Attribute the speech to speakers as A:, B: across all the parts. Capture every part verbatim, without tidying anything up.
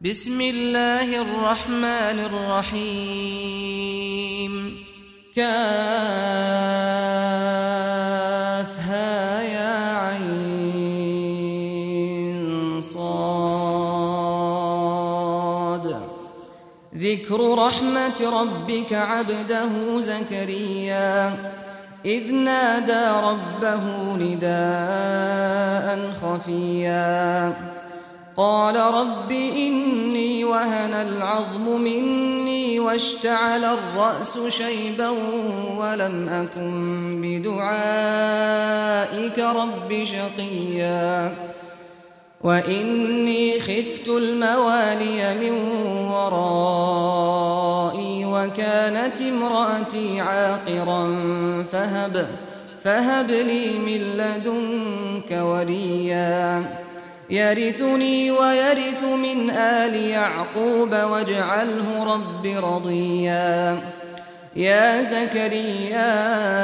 A: بسم الله الرحمن الرحيم. كافها يا عين صاد. ذكر رحمة ربك عبده زكريا إذ نادى ربه نداء خفيا قال رب إني وهن العظم مني واشتعل الرأس شيبا ولم أكن بدعائك رب شقيا وإني خفت الموالي من ورائي وكانت امرأتي عاقرا فهب, فهب لي من لدنك وليا يرثني ويرث من آل يعقوب واجعله رب رضيا. يا زكريا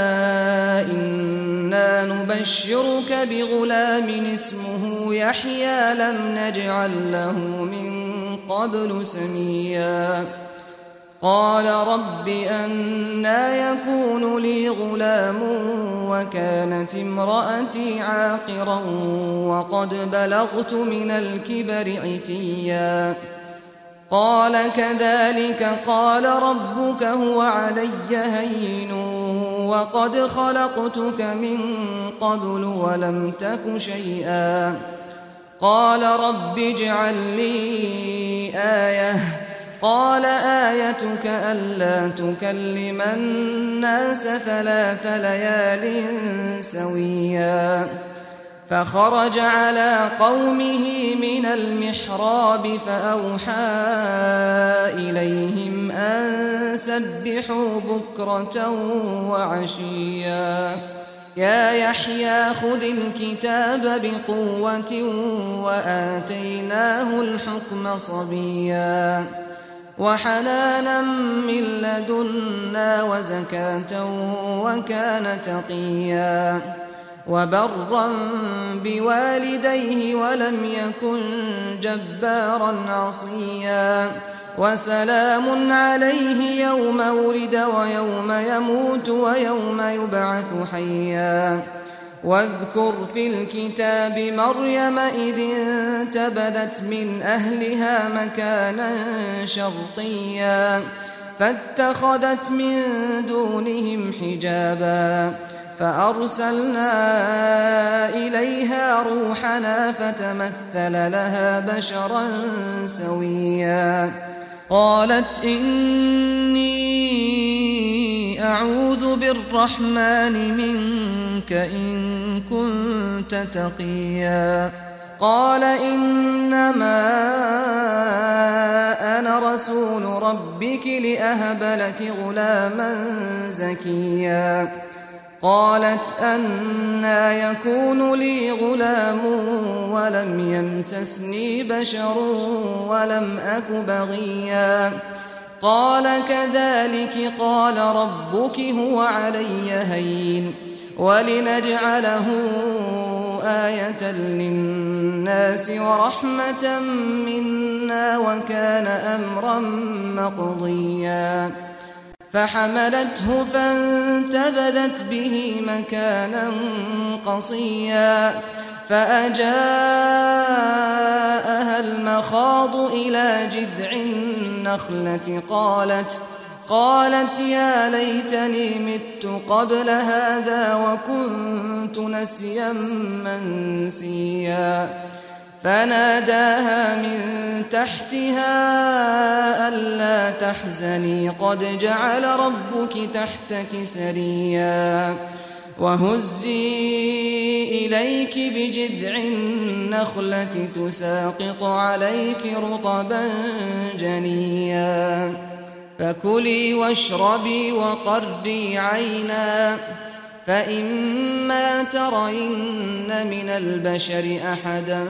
A: إنا نبشرك بغلام اسمه يحيى لم نجعل له من قبل سميا. قال رب أنى يكون لي غلام وكانت امرأتي عاقرا وقد بلغت من الكبر عتيا. قال كذلك قال ربك هو علي هين وقد خلقتك من قبل ولم تك شيئا. قال رب اجعل لي آية. قال آيتك ألا تكلم الناس ثلاث ليال سويا. فخرج على قومه من المحراب فأوحى إليهم أن سبحوا بكرة وعشيا. يا يحيى خذ الكتاب بقوة وآتيناه الحكم صبيا وحنانا من لدنا وزكاة وكان تقيا وبرا بوالديه ولم يكن جبارا عصيا. وسلام عليه يوم ولد ويوم يموت ويوم يبعث حيا. واذكر في الكتاب مريم إذ انتبذت من أهلها مكانا شرقيا فاتخذت من دونهم حجابا فأرسلنا إليها روحنا فتمثل لها بشرا سويا. قالت إني أعوذ بالرحمن منك إن كنت تقيا. قال إنما أنا رسول ربك لأهب لك غلاما زكيا. قالت أنى يكون لي غلام ولم يمسسني بشر ولم أك بغيا. قال كذلك قال ربك هو علي هين ولنجعله آية للناس ورحمة منا وكان أمرا مقضيا. فحملته فانتبذت به مكانا قصيا فأجاءها المخاض إلى جذع النخلة قالت قالت يا ليتني مت قبل هذا وكنت نسيا منسيا. فناداها من تحتها ألا تحزني قد جعل ربك تحتك سريا. وهزي إليك بجذع النخلة تساقط عليك رطبا جنيا. فكلي واشربي وقري عينا فإما ترين من البشر أحدا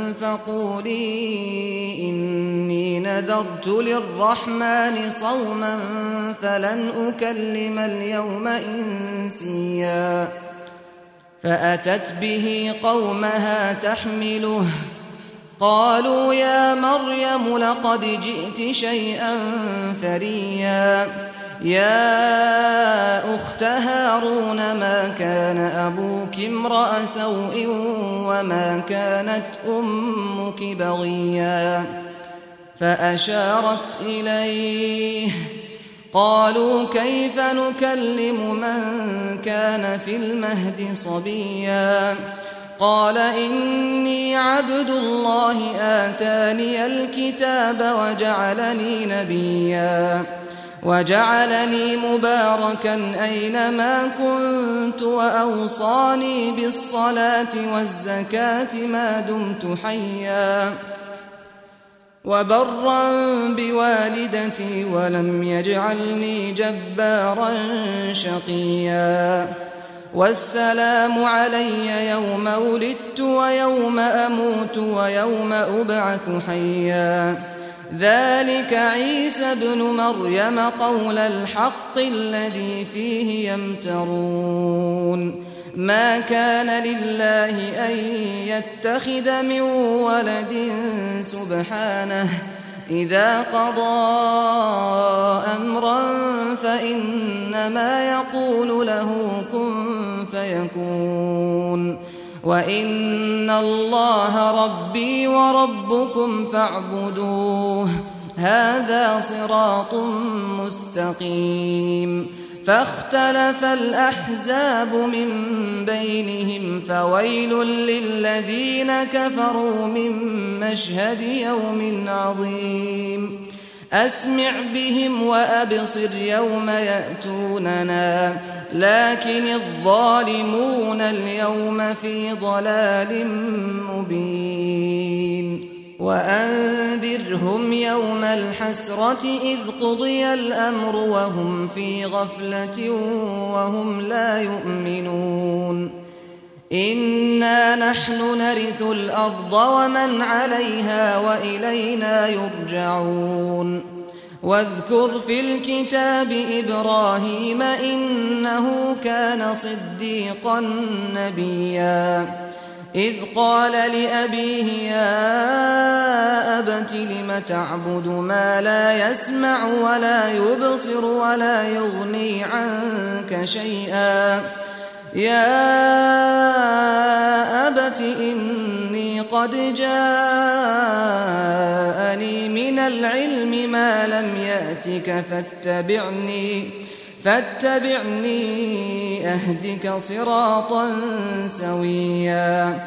A: فقولي إني نذرت للرحمن صوما فلن أكلم اليوم إنسيا. فأتت به قومها تحمله قالوا يا مريم لقد جئت شيئا فريا يا أخت هارون ما كان أبوك امرأ سوء وما كانت أمك بغيا فأشارت إليه قالوا كيف نكلم من كان في المهد صبيا قال إني عبد الله آتاني الكتاب وجعلني نبيا وجعلني مباركا أينما كنت وأوصاني بالصلاة والزكاة ما دمت حيا وبرا بوالدتي ولم يجعلني جبارا شقيا والسلام علي يوم ولدت ويوم أموت ويوم أبعث حيا ذلك عيسى ابن مريم قول الحق الذي فيه يمترون ما كان لله أن يتخذ من ولد سبحانه إذا قضى أمرا فإنما يقول له كن فيكون وإن الله ربي وربكم فاعبدوه هذا صراط مستقيم فاختلف الأحزاب من بينهم فويل للذين كفروا من مشهد يوم عظيم أسمع بهم وأبصر يوم يأتوننا لكن الظالمون اليوم في ضلال مبين وأنذرهم يوم الحسرة إذ قضي الأمر وهم في غفلة وهم لا يؤمنون إنا نحن نرث الأرض ومن عليها وإلينا يرجعون واذكر في الكتاب إبراهيم إنه كان صديقا نبيا إذ قال لأبيه يا أبت لم تعبد ما لا يسمع ولا يبصر ولا يغني عنك شيئا يا أبت إني قد جاءني من العلم ما لم يأتك فاتبعني فاتبعني أهدك صراطا سويا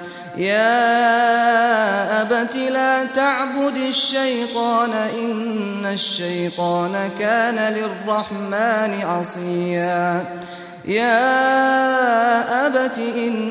A: يا أبت لا تعبد الشيطان إن الشيطان كان للرحمن عصيا يا أبت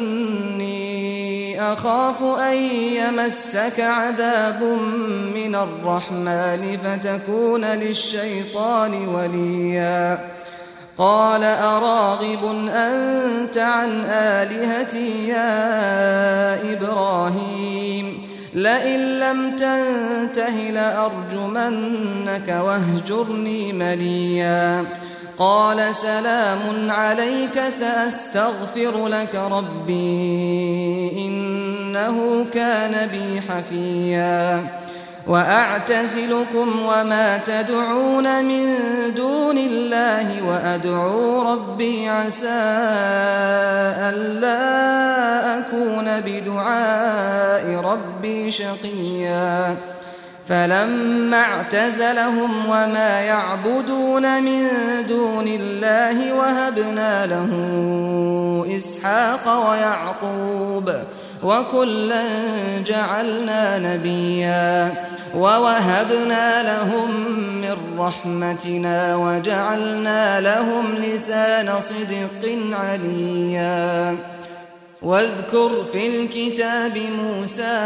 A: إني أخاف أن يمسك عذاب من الرحمن فتكون للشيطان وليا قال أراغب أنت عن آلهتي يا إبراهيم لئن لم تنته لأرجمنك واهجرني مليا قال سلام عليك سأستغفر لك ربي إنه كان بي حفيا وأعتزلكم وما تدعون من دون الله وأدعو ربي عسى ألا أكون بدعاء ربي شقيا فلما اعتزلهم وما يعبدون من دون الله وهبنا له إسحاق ويعقوب وكلا جعلنا نبيا ووهبنا لهم من رحمتنا وجعلنا لهم لسان صدق عليا واذكر في الكتاب موسى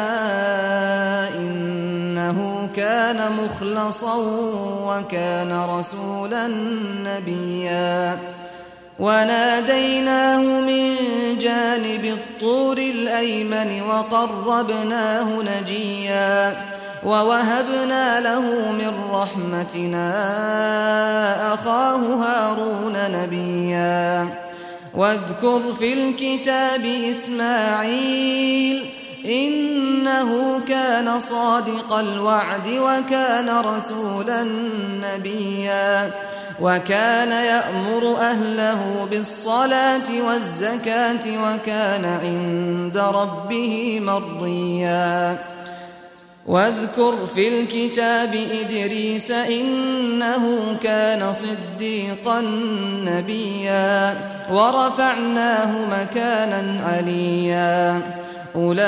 A: إنه كان مخلصا وكان رسولا نبيا وناديناه من جانب الطور الأيمن وقربناه نجيا ووهبنا له من رحمتنا أخاه هارون نبيا واذكر في الكتاب إسماعيل إنه كان صادق الوعد وكان رسولا نبيا وكان يأمر أهله بالصلاة والزكاة وكان عند ربه مرضيا واذكر في الكتاب إدريس إنه كان صديقا نبيا ورفعناه مكانا عليا أولئك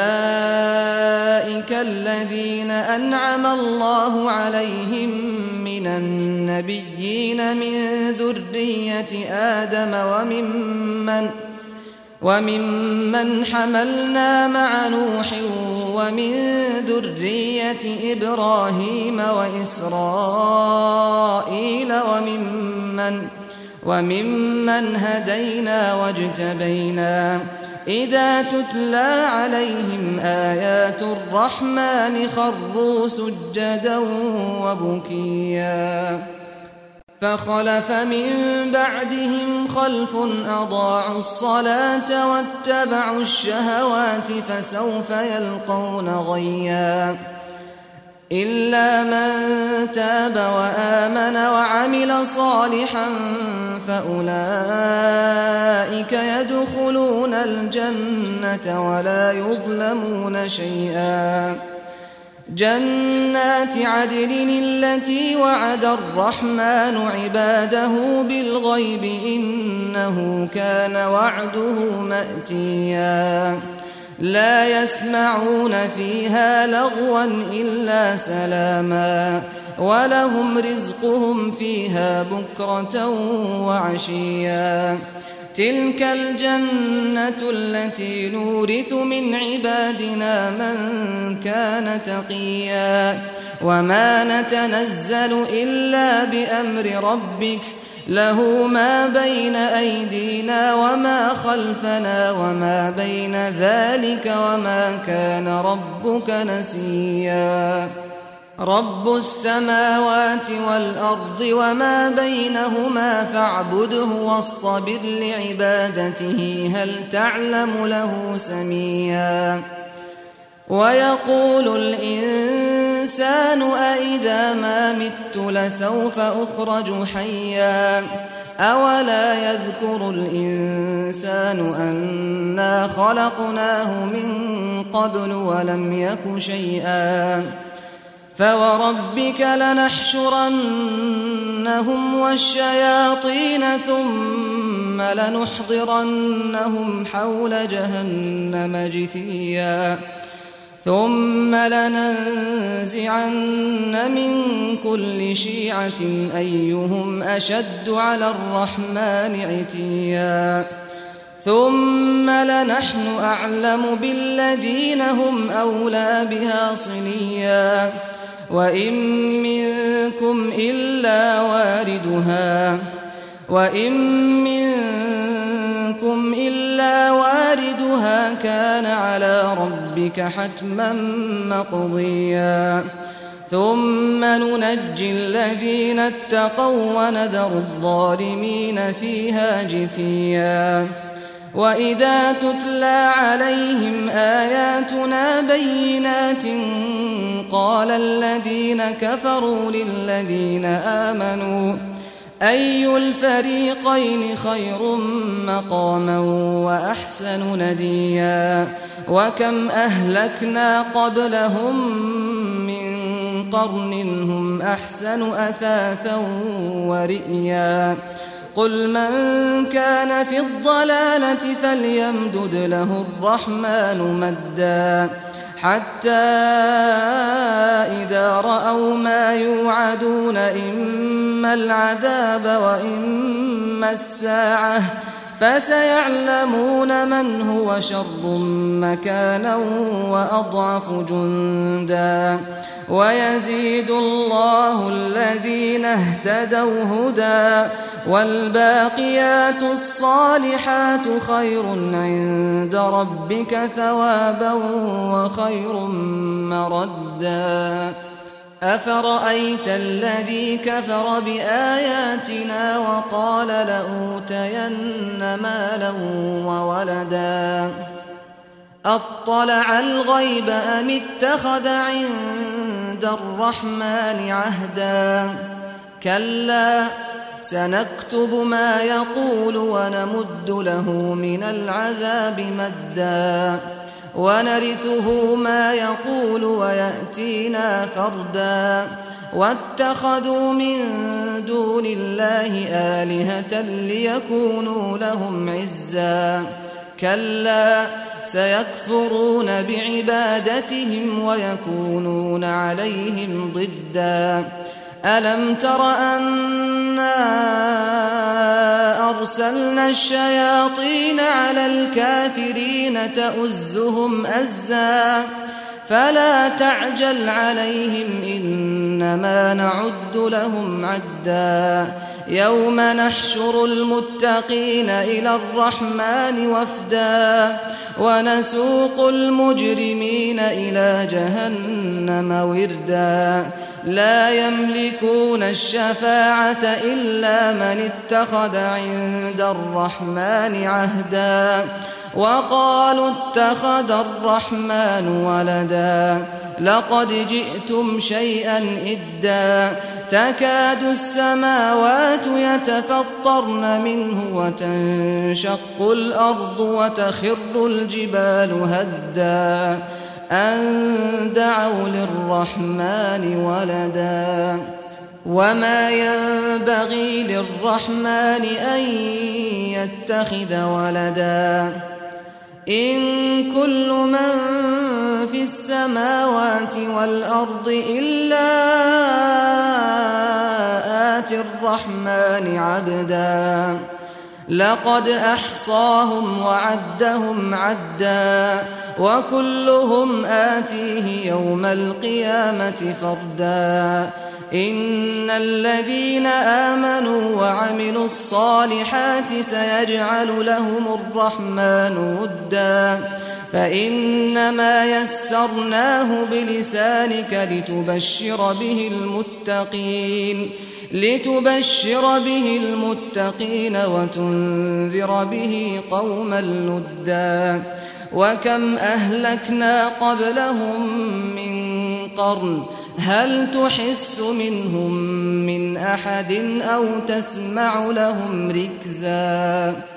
A: الذين أنعم الله عليهم من النبيين من ذرية آدم وممن وممن حملنا مع نوح ومن ذرية إبراهيم وإسرائيل وممن وممن هدينا واجتبينا إذا تتلى عليهم آيات الرحمن خروا سجدا وبكيا فخلف من بعدهم خلف أضاعوا الصلاة واتبعوا الشهوات فسوف يلقون غيا إلا من تاب وآمن وعمل صالحا فأولئك يدخلون الجنة ولا يظلمون شيئا جنات عدن التي وعد الرحمن عباده بالغيب إنه كان وعده مأتيا لا يسمعون فيها لغوا إلا سلاما ولهم رزقهم فيها بكرة وعشيا تلك الجنة التي نورث من عبادنا من كان تقيا وما نتنزل إلا بأمر ربك له ما بين أيدينا وما خلفنا وما بين ذلك وما كان ربك نسيا رب السماوات والأرض وما بينهما فاعبده واصطبر لعبادته هل تعلم له سميا ويقول الإنسان أإذا ما مت لسوف أخرج حيا أولا يذكر الإنسان أنا خلقناه من قبل ولم يك شيئا فوربك لنحشرنهم والشياطين ثم لنحضرنهم حول جهنم جثيا ثم لننزعن من كل شيعة أيهم أشد على الرحمن عتيا ثم لنحن أعلم بالذين هم أولى بها صليا وإن منكم إلا واردها وإن منكم إلا واردها كان على ربك حتما مقضيا ثم ننجي الذين اتقوا ونذر الظالمين فيها جثيا وإذا تتلى عليهم آياتنا بينات قال الذين كفروا للذين آمنوا أي الفريقين خير مقاما وأحسن نديا وكم أهلكنا قبلهم من قرن هم أحسن أثاثا ورئيا قل من كان في الضلالة فليمدد له الرحمن مدا حتى إذا رأوا ما يوعدون إما العذاب وإما الساعة فسيعلمون من هو شر مكانا وأضعف جندا ويزيد الله الذين اهتدوا هدى والباقيات الصالحات خير عند ربك ثوابا وخير مردا أفرأيت الذي كفر بآياتنا وقال لأوتين مالا وولدا أطلع الغيب أم اتخذ عند الرحمن عهدا كلا سنكتب ما يقول ونمد له من العذاب مدا ونرثه ما يقول ويأتينا فردا واتخذوا من دون الله آلهة ليكونوا لهم عزا كلا سيكفرون بعبادتهم ويكونون عليهم ضدا ألم تر أنا أرسلنا الشياطين على الكافرين تؤزهم أزا فلا تعجل عليهم إنما نعد لهم عدا يوم نحشر المتقين إلى الرحمن وفدا ونسوق المجرمين إلى جهنم وردا لا يملكون الشفاعة إلا من اتخذ عند الرحمن عهدا وقالوا اتخذ الرحمن ولدا لقد جئتم شيئا إدا تكاد السماوات يتفطرن منه وتنشق الأرض وتخر الجبال هدا أن دعوا للرحمن ولدا وما ينبغي للرحمن أن يتخذ ولدا إن كل من في السماوات والأرض إلا آتي الرحمن عبدا لقد أحصاهم وعدهم عدا وكلهم آتيه يوم القيامة فردا إن الذين آمنوا وعملوا الصالحات سيجعل لهم الرحمن ودا فإنما يسرناه بلسانك لتبشر به المتقين لتبشر به المتقين وتنذر به قوما لدا وكم أهلكنا قبلهم من قرن هل تحس منهم من أحد أو تسمع لهم ركزا